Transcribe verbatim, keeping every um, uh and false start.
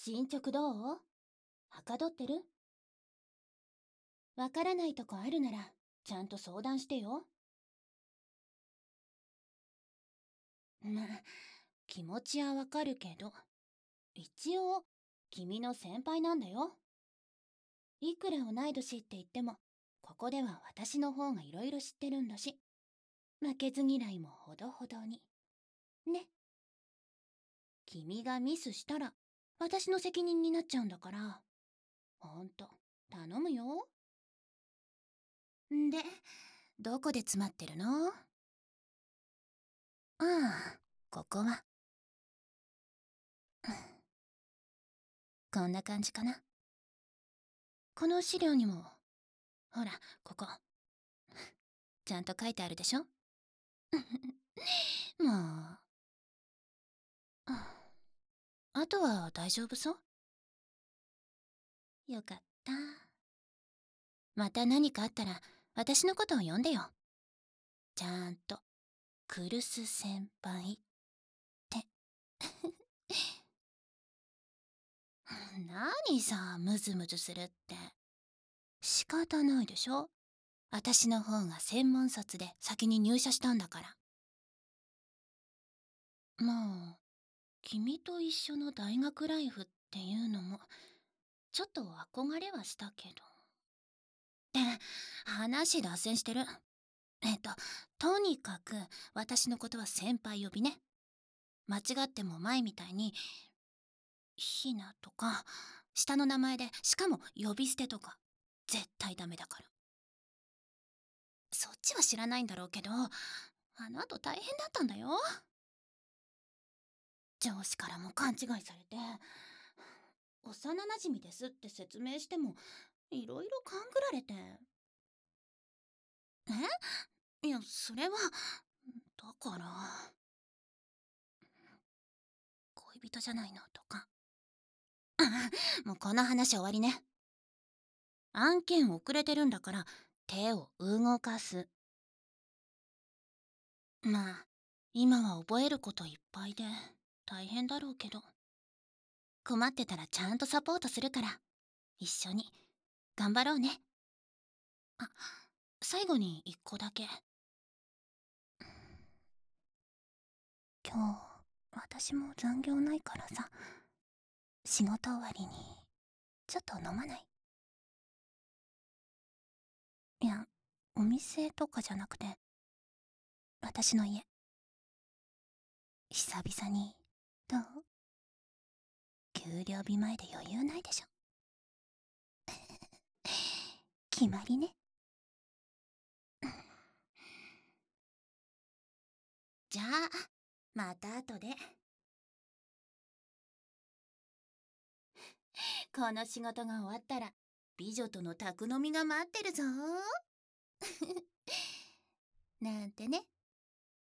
進捗どう？はかどってる？わからないとこあるなら、ちゃんと相談してよ。まあ、気持ちはわかるけど、一応、君の先輩なんだよ。いくら同い年って言っても、ここでは私の方がいろいろ知ってるんだし、負けず嫌いもほどほどに。ね。君がミスしたら、私の責任になっちゃうんだから、ほんと、頼むよ。んで、どこで詰まってるの？ああ、ここは。こんな感じかな。この資料にも、ほら、ここ。ちゃんと書いてあるでしょ？もう。あとは大丈夫そう？よかった。また何かあったら、私のことを呼んでよ。ちゃんと、クルス先輩って。何さ、ムズムズするって。仕方ないでしょ。私の方が専門卒で先に入社したんだから。まあ、君と一緒の大学ライフっていうのも、ちょっと憧れはしたけど。って、話脱線してる。えっと、とにかく、私のことは先輩呼びね。間違っても前みたいに、ひなとか、下の名前で、しかも呼び捨てとか、絶対ダメだから。そっちは知らないんだろうけど、あの後大変だったんだよ。上司からも勘違いされて、幼なじみですって説明しても、いろいろ勘ぐられて。え？いや、それは、だから、恋人じゃないのとか。もうこの話終わりね。案件遅れてるんだから、手を動かす。まあ、今は覚えることいっぱいで、大変だろうけど。困ってたらちゃんとサポートするから、一緒に、頑張ろうね。あ、最後に一個だけ。今日、私も残業ないからさ、仕事終わりに、ちょっと飲まない？いや、お店とかじゃなくて、私の家。久々に、どう？給料日前で余裕ないでしょ。決まりね。じゃあ、また後で。この仕事が終わったら、美女との宅飲みが待ってるぞ。なんてね。